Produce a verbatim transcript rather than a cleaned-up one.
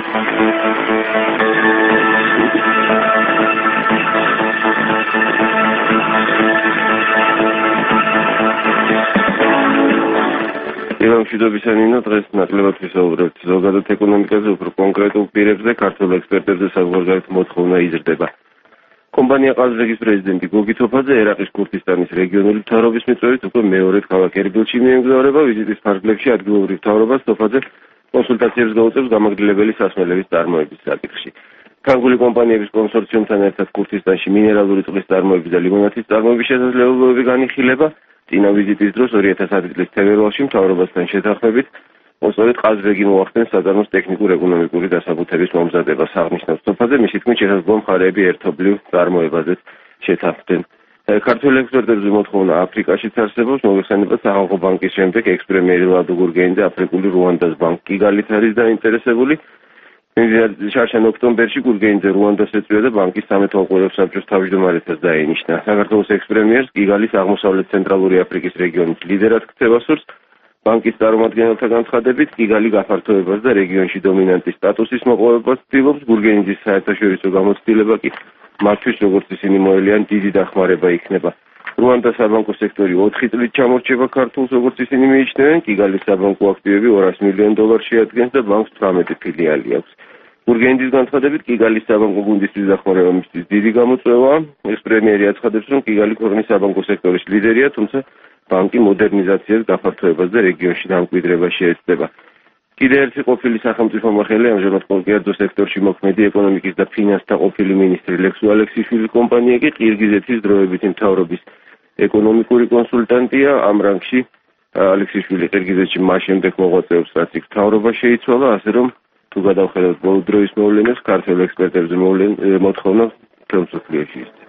მშვიდობისა ნინო, დღეს ნაკლებად ვისაუბრებთ ზოგადად ეკონომიკაზე, უფრო კონკრეტულ პირებზე, ქართველ ექსპერტებზე საზღვარგარეთ მოთხოვნა იზრდება. კომპანია ყაზრეგის პრეზიდენტი გოგი თოფაძე ერაყის ქურთისტანის რეგიონული მთავრობის მიწვევით უკვე მეორედ ქალაქ ერბილში მიემგზავრება. ვიზიტის ფარგლებში ადგილობრივ მთავრობას თოფაძე კონსულტაციებს გაუწევს გამაგრილებელი სასმელების წარმოების საკითხში. ფრანგული კომპანიების კონსორციუმთან ერთად ქურთისტანში მინერალური წყლის წარმოების და ლიმონადის წარმოების შესაძლებლობები განიხილება. წინა ვიზიტის დროს ორი ათას ათი წლის თებერვალში მთავრობასთან შეთანხმებით სწორედ ყაზრეგი მოახდენს საწარმოს ტექნიკურ-ეკონომიკური დასაბუთების მომზადებას. აღნიშნავს თოფაძე, მისი თქმით შესაძლოა მხარეები ერთობლივ წარმოებაზეც შეთანხმდნენ. ქართველ ექსპერტებზე მოთხოვნა აფრიკაშიც არსებობს, მოგეხსენებათ სახალხო ბანკის შემდეგ ექს-პრემიერი ლადო გურგენიძე აფრიკული რუანდას ბანკ კიგალით არის დაინტერესებული. შარშან ოქტომბერში გურგენიძე რუანდას ეწვია და ბანკის სამეთვალყურეო საბჭოს თავმჯდომარეთად დაენიშნა. საქართველოს ექს-პრემიერს კიგალის აღმოსავლეთ ცენტრალური აფრიკის რეგიონის ლიდერად ქცევა სურს. ბანკის წარმომადგენელთა განცხადებით, კიგალი გაფართოებას და რეგიონში დომინანტის სტატუსის მოპოვებას ცდილობს. გურგენიძის საერთაშორისო გამოცდილება კი მათთვის, როგორც ისინი მოელიან, დიდი დახმარება იქნება. რუანდას საბანკო სექტორი ოთხი წლით ჩამორჩება ქართულს, როგორც ისინი მიიჩნევენ. კიგალის საბანკო აქტივები ორასი მილიონ დოლარს შეადგენს და ბანკს თვრამეტი ფილიალი აქვს. გურგენიძის განცხადებით, კიგალის საბანკო გუნდისთვის დახმარება მისთვის დიდი გამოწვევაა. ექს-პრემიერი აცხადებს, რომ კიგალი ქვეყნის საბანკო სექტორის ლიდერია, თუმცა ბანკი მოდერნიზაციას, გაფართოებას და რეგიონში დამკვიდრებას შეეცდება. კიდევ ერთი ყოფილი სახელმწიფო მოხელე, ამჟამად კერძო სექტორში მოქმედი ეკონომიკის და ფინანსთა ყოფილი მინისტრი ლექსუ ალექსიშვილის კომპანია კი ყირგიზეთის დროებითი მთავრობის ეკონომიკური კონსულტანტია. ამ რანგში ალექსიშვილი ყირგიზეთში მას შემდეგ მოღვაწეობს, რაც იქ მთავრობა შეიცვალა, ასე რომ თუ გადავხედავთ ბოლო დროის მოვლენებს, ქართველ ექსპერტებზე მოთხოვნა მთელ მსოფლიოში.